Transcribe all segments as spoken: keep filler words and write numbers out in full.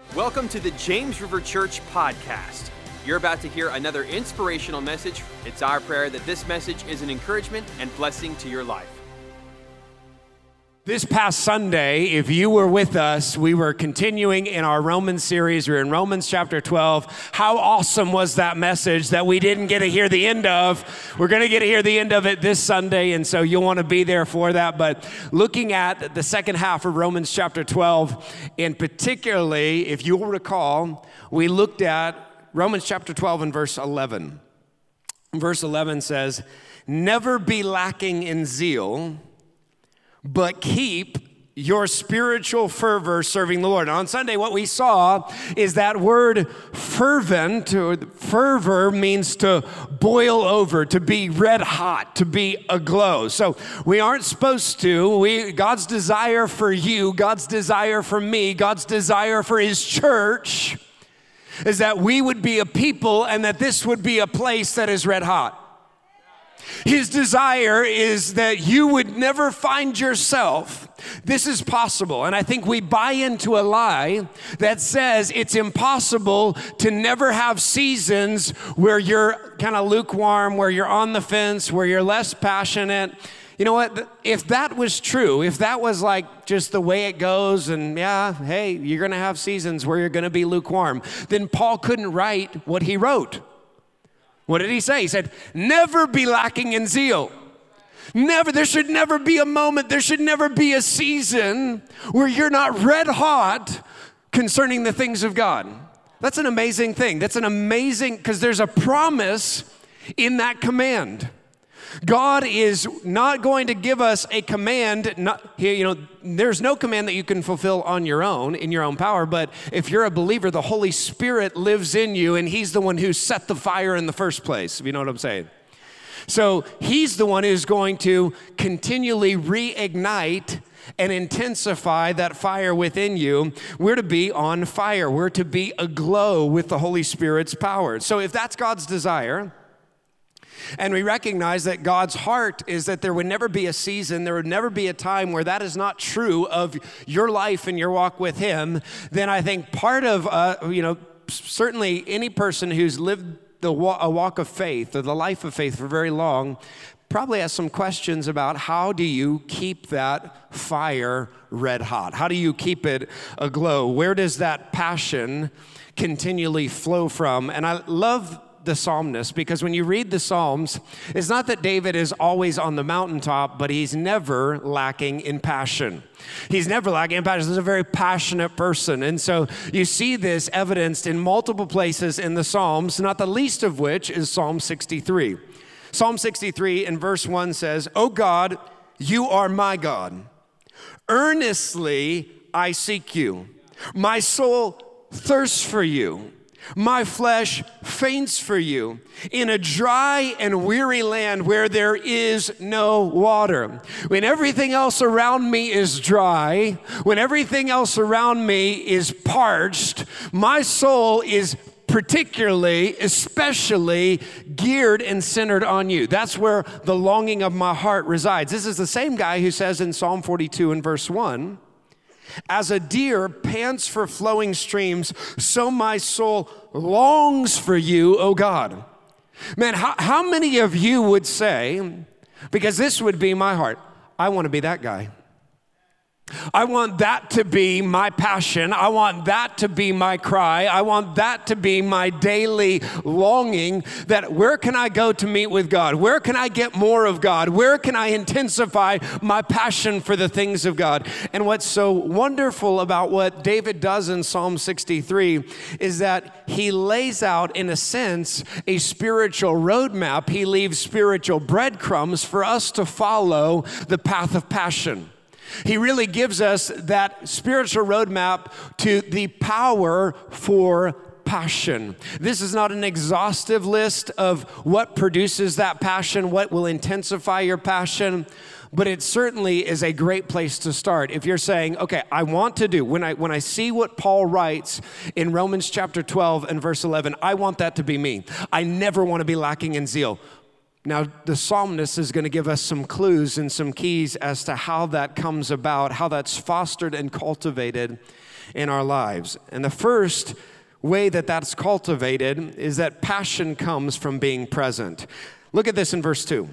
Welcome to the James River Church podcast. You're about to hear another inspirational message. It's our prayer that this message is an encouragement and blessing to your life. This past Sunday, if you were with us, we were continuing in our Romans series. We're in Romans chapter twelve. How awesome was that message that we didn't get to hear the end of? We're going to get to hear the end of it this Sunday, and so you'll want to be there for that. But looking at the second half of Romans chapter twelve, and particularly, if you'll recall, we looked at Romans chapter twelve and verse eleven. Verse eleven says, "Never be lacking in zeal, but keep your spiritual fervor serving the Lord." On Sunday, what we saw is that word fervent, or fervor means to boil over, to be red hot, to be aglow. So we aren't supposed to. We, God's desire for you, God's desire for me, God's desire for His church is that we would be a people and that this would be a place that is red hot. His desire is that you would never find yourself. This is possible. And I think we buy into a lie that says it's impossible to never have seasons where you're kind of lukewarm, where you're on the fence, where you're less passionate. You know what? If that was true, if that was like just the way it goes, and yeah, hey, you're going to have seasons where you're going to be lukewarm, then Paul couldn't write what he wrote. What did he say? He said, never be lacking in zeal. Never, there should never be a moment, there should never be a season where you're not red hot concerning the things of God. That's an amazing thing. That's an amazing, because there's a promise in that command. God is not going to give us a command. Not, you know, there's no command that you can fulfill on your own, in your own power. But if you're a believer, the Holy Spirit lives in you, and He's the one who set the fire in the first place, if you know what I'm saying. So He's the one who's going to continually reignite and intensify that fire within you. We're to be on fire. We're to be aglow with the Holy Spirit's power. So if that's God's desire, and we recognize that God's heart is that there would never be a season, there would never be a time where that is not true of your life and your walk with Him, then I think part of, uh, you know, certainly any person who's lived the wa- a walk of faith or the life of faith for very long probably has some questions about how do you keep that fire red hot? How do you keep it aglow? Where does that passion continually flow from? And I love the psalmist, because when you read the Psalms, it's not that David is always on the mountaintop, but he's never lacking in passion. He's never lacking in passion. He's a very passionate person. And so you see this evidenced in multiple places in the Psalms, not the least of which is Psalm sixty-three. Psalm sixty-three in verse one says, "O God, you are my God. Earnestly I seek you. My soul thirsts for you. My flesh faints for you in a dry and weary land where there is no water." When everything else around me is dry, when everything else around me is parched, my soul is particularly, especially geared and centered on you. That's where the longing of my heart resides. This is the same guy who says in Psalm forty-two and verse one, "As a deer pants for flowing streams, so my soul longs for you, O God." Man, how, how many of you would say, because this would be my heart, I want to be that guy. I want that to be my passion. I want that to be my cry. I want that to be my daily longing, that where can I go to meet with God? Where can I get more of God? Where can I intensify my passion for the things of God? And what's so wonderful about what David does in Psalm sixty-three is that he lays out, in a sense, a spiritual roadmap. He leaves spiritual breadcrumbs for us to follow the path of passion. He really gives us that spiritual roadmap to the power for passion. This is not an exhaustive list of what produces that passion, what will intensify your passion, but it certainly is a great place to start. If you're saying, okay, I want to do, when I when I see what Paul writes in Romans chapter twelve and verse eleven, I want that to be me. I never want to be lacking in zeal. Now, the psalmist is going to give us some clues and some keys as to how that comes about, how that's fostered and cultivated in our lives. And the first way that that's cultivated is that passion comes from being present. Look at this in verse two.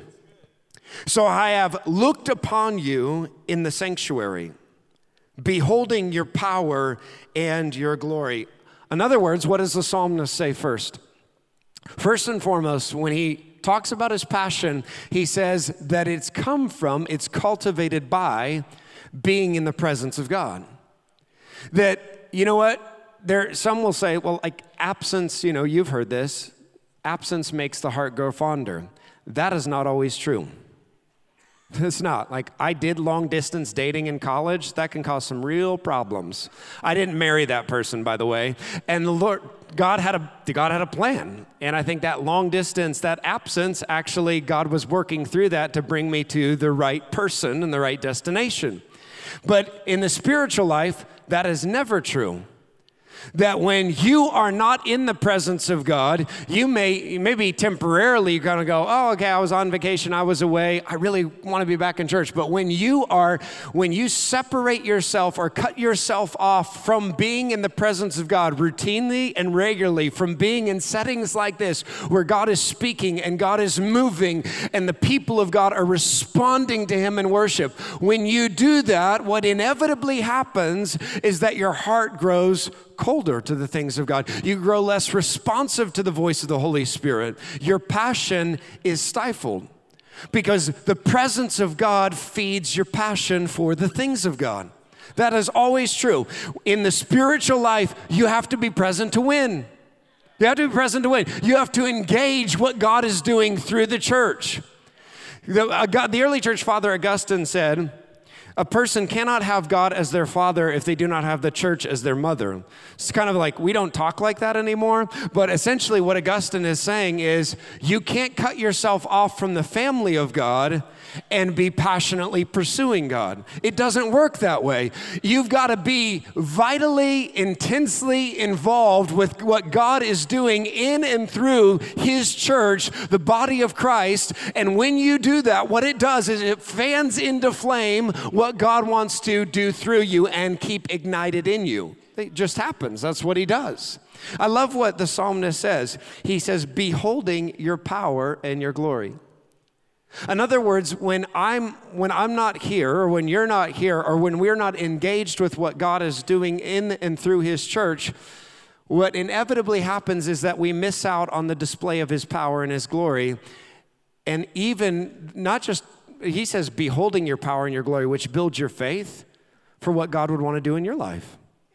So I have looked upon you in the sanctuary, beholding your power and your glory. In other words, what does the psalmist say first? First and foremost, when he talks about his passion, he says that it's come from, it's cultivated by being in the presence of God. That, you know what, there, some will say, well, like absence, you know, you've heard this, absence makes the heart grow fonder. That is not always true. It's not. Like, I did long distance dating in college. That can cause some real problems. I didn't marry that person, by the way. And the Lord, God had a, God had a plan. And I think that long distance, that absence, actually, God was working through that to bring me to the right person and the right destination. But in the spiritual life, that is never true. That when you are not in the presence of God, you may maybe temporarily you're going to go, oh, okay, I was on vacation, I was away, I really want to be back in church. But when you are, when you separate yourself or cut yourself off from being in the presence of God routinely and regularly, from being in settings like this where God is speaking and God is moving and the people of God are responding to Him in worship, when you do that, what inevitably happens is that your heart grows colder to the things of God. You grow less responsive to the voice of the Holy Spirit. Your passion is stifled because the presence of God feeds your passion for the things of God. That is always true. In the spiritual life, you have to be present to win. You have to be present to win. You have to engage what God is doing through the church. The, uh, God, the early church father Augustine said, a person cannot have God as their father if they do not have the church as their mother. It's kind of like, we don't talk like that anymore, but essentially what Augustine is saying is you can't cut yourself off from the family of God and be passionately pursuing God. It doesn't work that way. You've got to be vitally, intensely involved with what God is doing in and through His church, the body of Christ. And when you do that, what it does is it fans into flame what God wants to do through you and keep ignited in you. It just happens. That's what He does. I love what the psalmist says. He says, beholding your power and your glory. In other words, when I'm when I'm not here, or when you're not here, or when we're not engaged with what God is doing in and through His church, what inevitably happens is that we miss out on the display of His power and His glory. And even not just, he says, beholding your power and your glory, which builds your faith for what God would want to do in your life.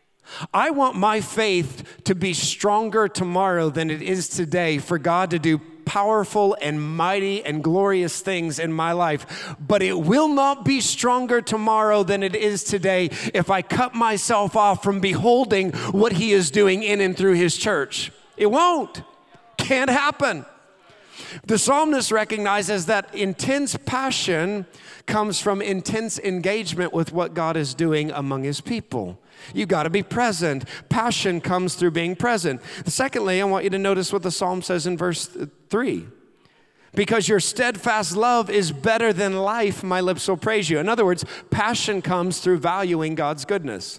I want my faith to be stronger tomorrow than it is today, for God to do powerful and mighty and glorious things in my life. But it will not be stronger tomorrow than it is today if I cut myself off from beholding what He is doing in and through His church. It won't. Can't happen. The psalmist recognizes that intense passion comes from intense engagement with what God is doing among His people. You've got to be present. Passion comes through being present. Secondly, I want you to notice what the psalm says in verse three. Because your steadfast love is better than life, my lips will praise you. In other words, passion comes through valuing God's goodness.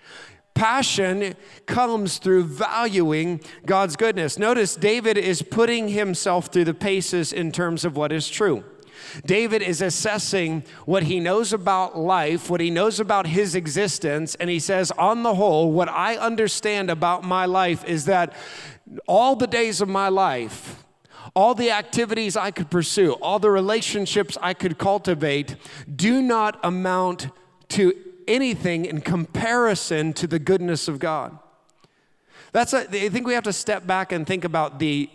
Passion comes through valuing God's goodness. Notice David is putting himself through the paces in terms of what is true. David is assessing what he knows about life, what he knows about his existence, and he says, on the whole, what I understand about my life is that all the days of my life, all the activities I could pursue, all the relationships I could cultivate do not amount to anything in comparison to the goodness of God. That's a, I think we have to step back and think about the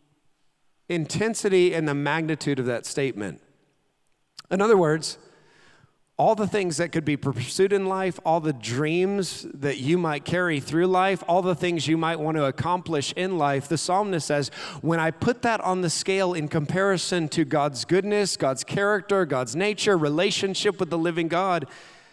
intensity and the magnitude of that statement. In other words, all the things that could be pursued in life, all the dreams that you might carry through life, all the things you might want to accomplish in life, the psalmist says, when I put that on the scale in comparison to God's goodness, God's character, God's nature, relationship with the living God,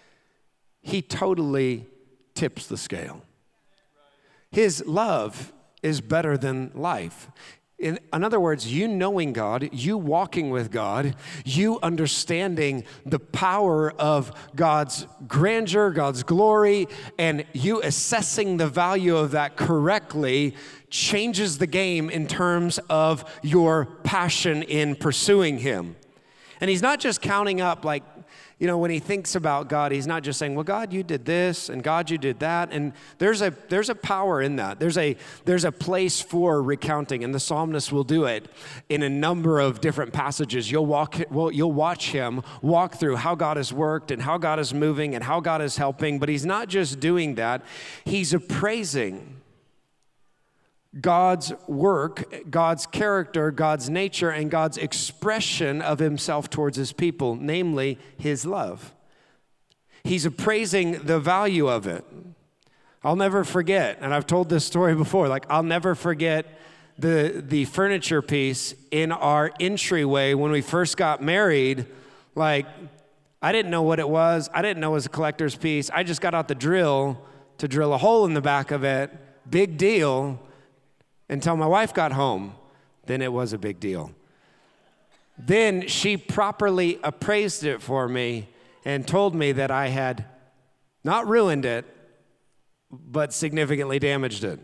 He totally tips the scale. His love is better than life. In, in other words, you knowing God, you walking with God, you understanding the power of God's grandeur, God's glory, and you assessing the value of that correctly changes the game in terms of your passion in pursuing Him. And He's not just counting up like, you know, when He thinks about God, He's not just saying, well, God, you did this, and God, you did that. And there's a there's a power in that. There's a there's a place for recounting, and the psalmist will do it in a number of different passages. You'll walk, well, you'll watch him walk through how God has worked and how God is moving and how God is helping. But he's not just doing that. He's appraising God's work, God's character, God's nature, and God's expression of Himself towards His people, namely His love. He's appraising the value of it. I'll never forget, and I've told this story before, like I'll never forget the, the furniture piece in our entryway when we first got married. Like, I didn't know what it was. I didn't know it was a collector's piece. I just got out the drill to drill a hole in the back of it. Big deal. Until my wife got home, then it was a big deal. Then she properly appraised it for me and told me that I had not ruined it, but significantly damaged it.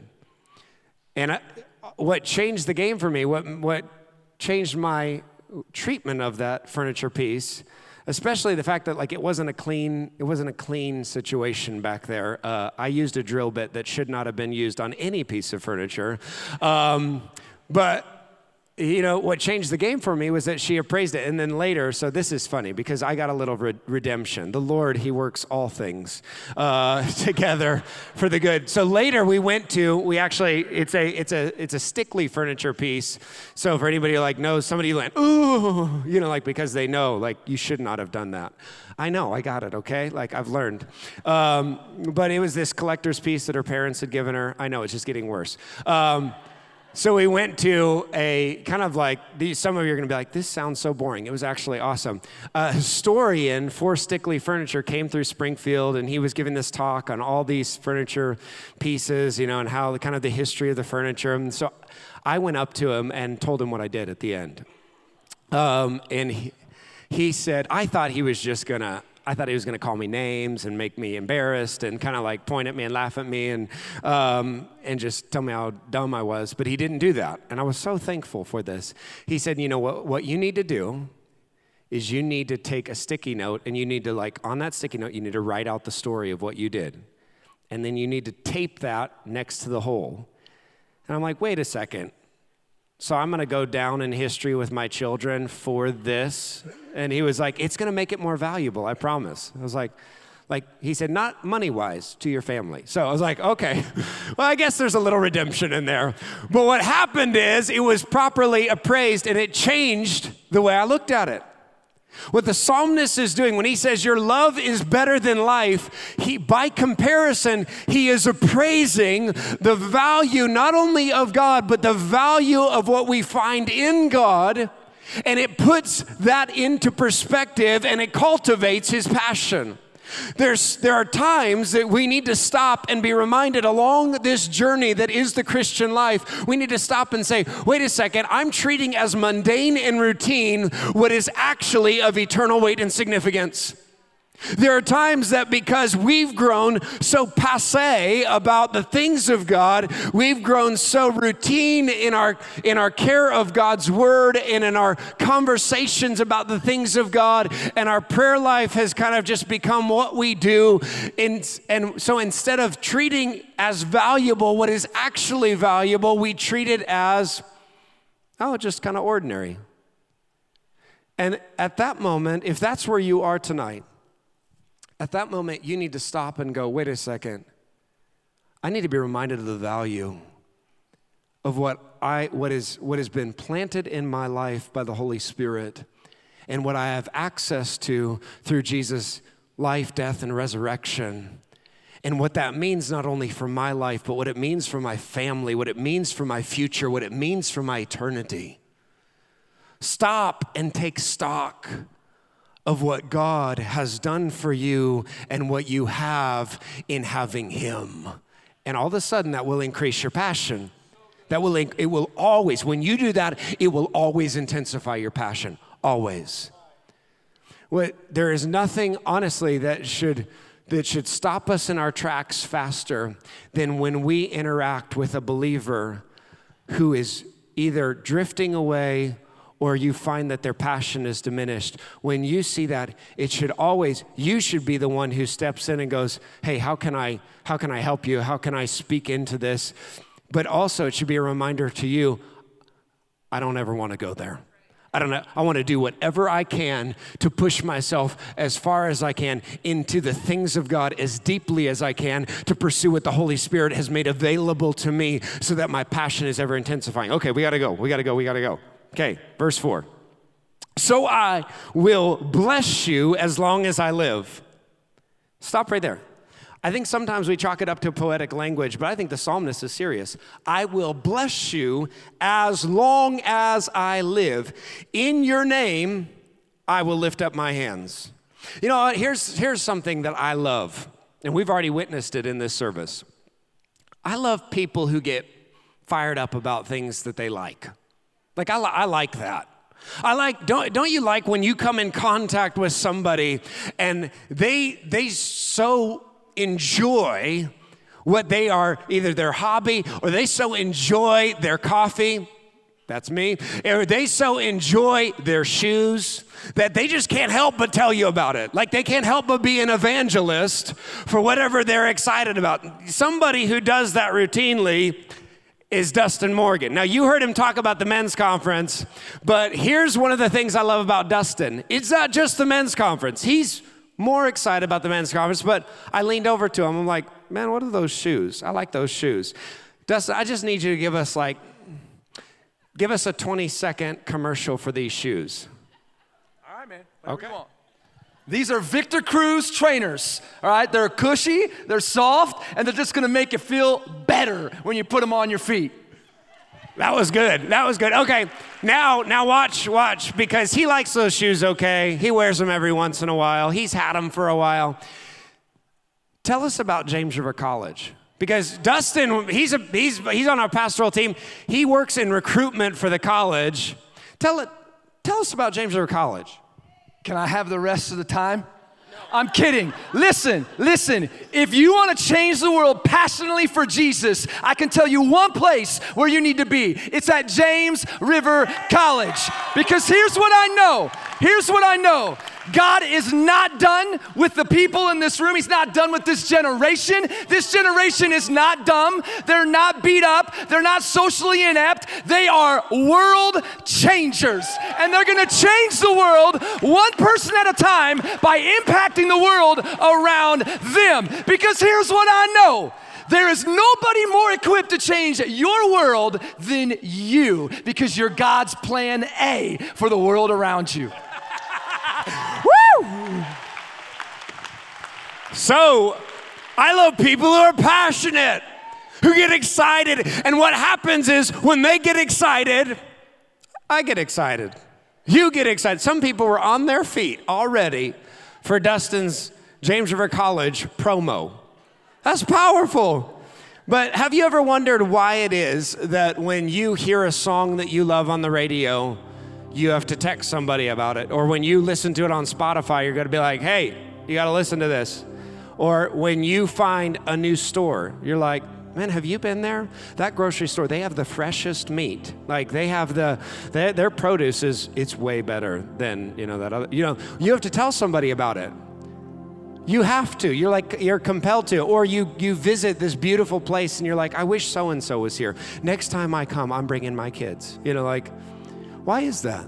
And I, what changed the game for me, what, what changed my treatment of that furniture piece, especially the fact that like it wasn't a clean, it wasn't a clean situation back there. Uh, I used a drill bit that should not have been used on any piece of furniture. Um, but you know, what changed the game for me was that she appraised it. And then later, so this is funny because I got a little re- redemption. The Lord, He works all things uh, together for the good. So later we went to, we actually, it's a it's a, it's a Stickley furniture piece. So for anybody who like knows, somebody went, ooh, you know, like because they know, like you should not have done that. I know, I got it, okay? Like I've learned. Um, but it was this collector's piece that her parents had given her. I know, it's just getting worse. Um, So we went to a kind of like, these, some of you are going to be like, this sounds so boring. It was actually awesome. A historian for Stickley Furniture came through Springfield, and he was giving this talk on all these furniture pieces, you know, and how the kind of the history of the furniture. And so I went up to him and told him what I did at the end. Um, and he, he said, I thought he was just going to, I thought he was going to call me names and make me embarrassed and kind of like point at me and laugh at me and um, and just tell me how dumb I was. But he didn't do that. And I was so thankful for this. He said, you know, what, what you need to do is you need to take a sticky note and you need to like, on that sticky note, you need to write out the story of what you did. And then you need to tape that next to the hole. And I'm like, wait a second. So I'm going to go down in history with my children for this. And he was like, it's going to make it more valuable, I promise. I was like, like he said, not money-wise to your family. So I was like, okay, well, I guess there's a little redemption in there. But what happened is it was properly appraised and it changed the way I looked at it. What the psalmist is doing when he says your love is better than life, he, by comparison, he is appraising the value not only of God, but the value of what we find in God, and it puts that into perspective and it cultivates his passion. There's, there are times that we need to stop and be reminded along this journey that is the Christian life. We need to stop and say, wait a second, I'm treating as mundane and routine what is actually of eternal weight and significance. There are times that because we've grown so passé about the things of God, we've grown so routine in our in our care of God's word and in our conversations about the things of God, and our prayer life has kind of just become what we do. And, and so instead of treating as valuable what is actually valuable, we treat it as, oh, just kind of ordinary. And at that moment, if that's where you are tonight, at that moment, you need to stop and go, wait a second. I need to be reminded of the value of what I what is what has been planted in my life by the Holy Spirit and what I have access to through Jesus' life, death, and resurrection. And what that means not only for my life, but what it means for my family, what it means for my future, what it means for my eternity. Stop and take stock of what God has done for you and what you have in having him. And all of a sudden that will increase your passion. That will, it will always, when you do that, it will always intensify your passion, always. Well, there is nothing, honestly, that should, that should stop us in our tracks faster than when we interact with a believer who is either drifting away or you find that their passion is diminished. When you see that, it should always, you should be the one who steps in and goes, hey, how can I, how can I help you? How can I speak into this? But also it should be a reminder to you, I don't ever want to go there. I don't know. I want to do whatever I can to push myself as far as I can into the things of God as deeply as I can to pursue what the Holy Spirit has made available to me so that my passion is ever intensifying. Okay, we got to go. We got to go. We got to go. Okay, verse four. So I will bless you as long as I live. Stop right there. I think sometimes we chalk it up to poetic language, but I think the psalmist is serious. I will bless you as long as I live. In your name, I will lift up my hands. You know, here's, here's something that I love, and we've already witnessed it in this service. I love people who get fired up about things that they like. Like, I, li- I like that. I like, don't, don't you like when you come in contact with somebody and they, they so enjoy what they are, either their hobby or they so enjoy their coffee, that's me, or they so enjoy their shoes that they just can't help but tell you about it. Like they can't help but be an evangelist for whatever they're excited about. Somebody who does that routinely is Dustin Morgan. Now, you heard him talk about the men's conference, but here's one of the things I love about Dustin. It's not just the men's conference. He's more excited about the men's conference, but I leaned over to him. I'm like, man, what are those shoes? I like those shoes. Dustin, I just need you to give us like, give us a twenty second commercial for these shoes. All right, man. Whatever Okay. you want. These are Victor Cruz trainers, all right? They're cushy, they're soft, and they're just gonna make you feel better when you put them on your feet. That was good. That was good. Okay, now, now watch, watch, because he likes those shoes, okay? He wears them every once in a while. He's had them for a while. Tell us about James River College. Because Dustin, he's, a, he's, he's on our pastoral team. He works in recruitment for the college. Tell, it, tell us about James River College. Can I have the rest of the time? I'm kidding. Listen, listen. If you want to change the world passionately for Jesus, I can tell you one place where you need to be. It's at James River College. Because here's what I know. Here's what I know. God is not done with the people in this room. He's not done with this generation. This generation is not dumb. They're not beat up. They're not socially inept. They are world changers. And they're going to change the world one person at a time by impacting the world around them. Because here's what I know. There is nobody more equipped to change your world than you, because you're God's plan A for the world around you. Woo! So, I love people who are passionate, who get excited. And what happens is when they get excited, I get excited. You get excited. Some people were on their feet already for Dustin's James River College promo. That's powerful. But have you ever wondered why it is that when you hear a song that you love on the radio, you have to text somebody about it? Or when you listen to it on Spotify, you're going to be like, hey, you got to listen to this. Or when you find a new store, you're like, man, have you been there? That grocery store, they have the freshest meat. Like they have the, they, their produce is, it's way better than, you know, that other, you know, you have to tell somebody about it. You have to, you're like, you're compelled to. Or you, you visit this beautiful place and you're like, I wish so-and-so was here. Next time I come, I'm bringing my kids. You know, like, why is that?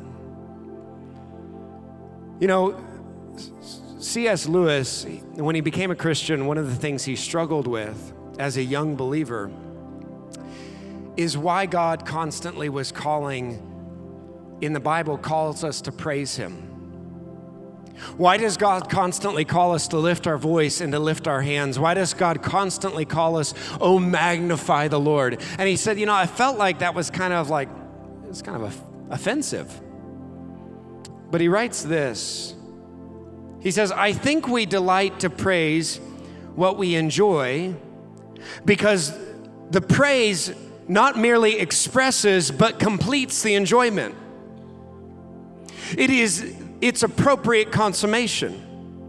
You know, C S Lewis, when he became a Christian, one of the things he struggled with as a young believer is why God constantly was calling, in the Bible, calls us to praise him. Why does God constantly call us to lift our voice and to lift our hands? Why does God constantly call us, oh, magnify the Lord? And he said, you know, I felt like that was kind of like, it was kind of offensive. But he writes this. He says, I think we delight to praise what we enjoy, because the praise not merely expresses, but completes the enjoyment. It is its appropriate consummation.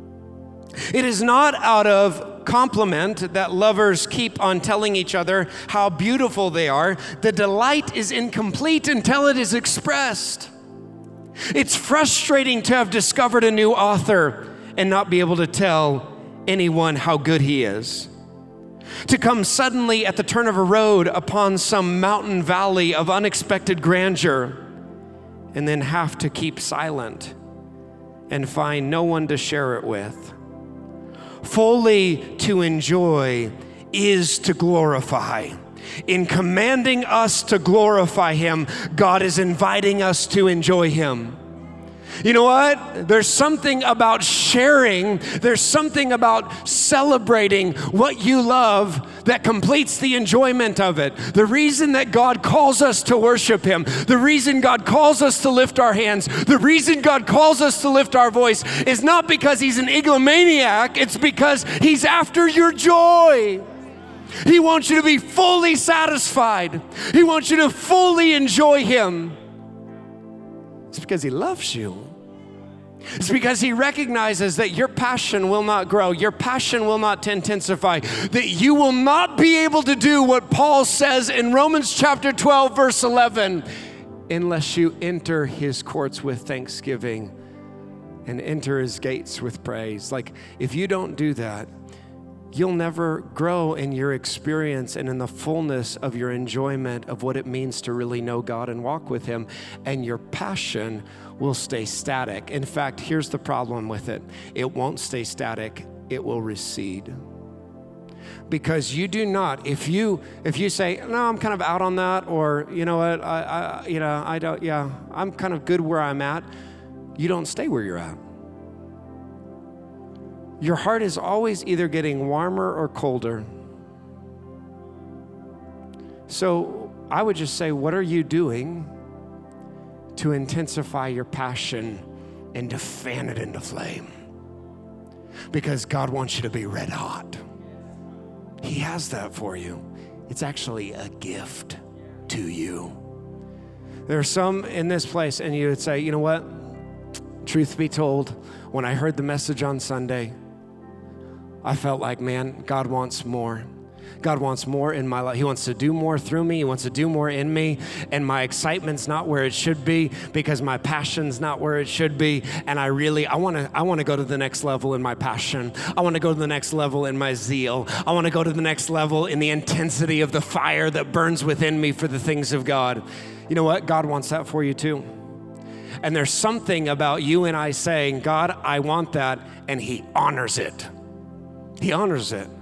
It is not out of compliment that lovers keep on telling each other how beautiful they are. The delight is incomplete until it is expressed. It's frustrating to have discovered a new author and not be able to tell anyone how good he is. To come suddenly at the turn of a road upon some mountain valley of unexpected grandeur and then have to keep silent and find no one to share it with. Fully to enjoy is to glorify. In commanding us to glorify Him, God is inviting us to enjoy Him. You know what? There's something about sharing, there's something about celebrating what you love that completes the enjoyment of it. The reason that God calls us to worship Him, the reason God calls us to lift our hands, the reason God calls us to lift our voice is not because He's an egomaniac, it's because He's after your joy. He wants you to be fully satisfied. He wants you to fully enjoy Him. It's because He loves you. It's because He recognizes that your passion will not grow, your passion will not intensify, that you will not be able to do what Paul says in Romans chapter twelve, verse eleven, unless you enter His courts with thanksgiving and enter His gates with praise. Like, if you don't do that, you'll never grow in your experience and in the fullness of your enjoyment of what it means to really know God and walk with Him, and your passion will stay static. In fact, here's the problem with it. It won't stay static, it will recede. Because you do not, if you if you say, no, I'm kind of out on that, or you know what, I, I you know, I don't, yeah, I'm kind of good where I'm at, you don't stay where you're at. Your heart is always either getting warmer or colder. So I would just say, what are you doing to intensify your passion and to fan it into flame? Because God wants you to be red hot. He has that for you. It's actually a gift to you. There are some in this place, and you would say, you know what? Truth be told, when I heard the message on Sunday, I felt like, man, God wants more. God wants more in my life. He wants to do more through me. He wants to do more in me. And my excitement's not where it should be because my passion's not where it should be. And I really, I want to I want to go to the next level in my passion. I want to go to the next level in my zeal. I want to go to the next level in the intensity of the fire that burns within me for the things of God. You know what? God wants that for you too. And there's something about you and I saying, God, I want that. And He honors it. He honors it.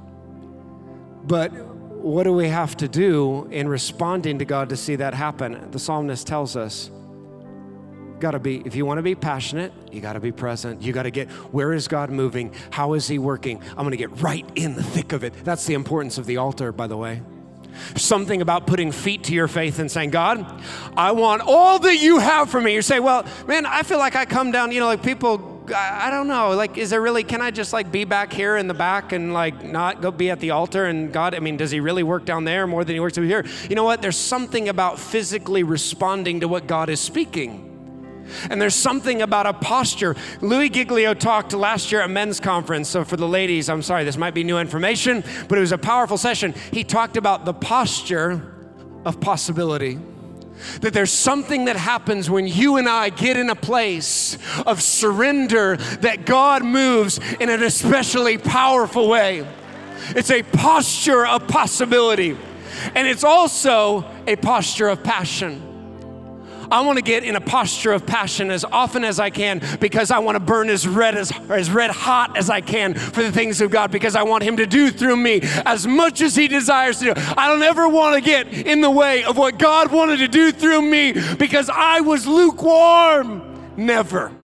But what do we have to do in responding to God to see that happen? The psalmist tells us, gotta be, if you want to be passionate, you got to be present. You got to get, where is God moving? How is He working? I'm going to get right in the thick of it. That's the importance of the altar, by the way. Something about putting feet to your faith and saying, God, I want all that you have for me. You say, well, man, I feel like I come down, you know, like people, I don't know, like, is there really, can I just like be back here in the back and like not go be at the altar? And God, I mean, does He really work down there more than He works over here? You know what? There's something about physically responding to what God is speaking. And there's something about a posture. Louis Giglio talked last year at men's conference. So for the ladies, I'm sorry, this might be new information, but it was a powerful session. He talked about the posture of possibility. That there's something that happens when you and I get in a place of surrender that God moves in an especially powerful way. It's a posture of possibility. And it's also a posture of passion. I want to get in a posture of passion as often as I can because I want to burn as red as, or as red hot as I can for the things of God because I want Him to do through me as much as He desires to do. I don't ever want to get in the way of what God wanted to do through me because I was lukewarm. Never.